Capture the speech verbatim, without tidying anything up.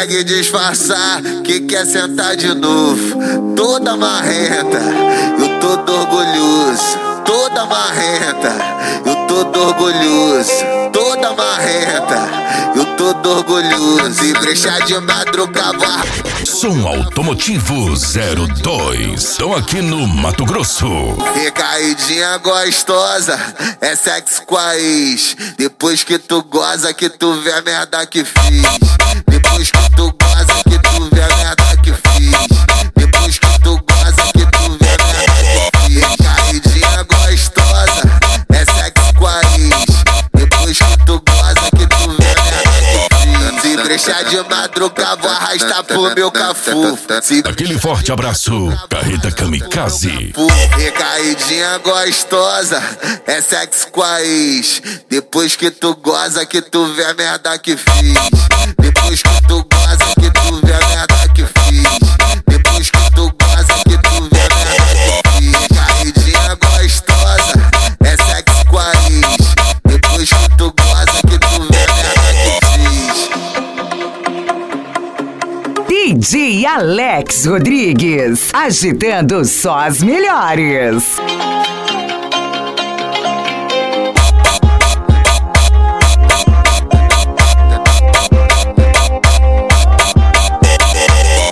consegue disfarçar que quer sentar de novo. Toda marrenta, eu todo orgulhoso. Toda marrenta, eu todo orgulhoso. Toda marrenta, eu todo orgulhoso. E brechar de madrugada. Som Automotivo zero dois. Estão aqui no Mato Grosso. Recaidinha gostosa, é sexo com a ex. Depois que tu goza, que tu vê a merda que fiz. Depois que tu goza, que tu vê a merda que fiz. Depois que tu goza, que tu vê a merda que fiz. Recaidinha gostosa, é sexo com a ex. Depois que tu goza, que tu vê a merda que fiz. Se brechar de madrugada, vou arrastar pro meu cafu. Se... Aquele forte abraço, Carreta Kamikaze. Recaidinha gostosa, é sexo com a ex. Depois que tu goza, que tu vê a merda que fiz. Depois que tu goza, que tu vê a merda que fiz. Depois que tu goza, que tu vê a merda que fiz. Recaidinha gostosa, é sexo com a ex. Depois que tu goza, que tu vê a merda que fiz. D J Alex Rodrigues, agitando só as melhores.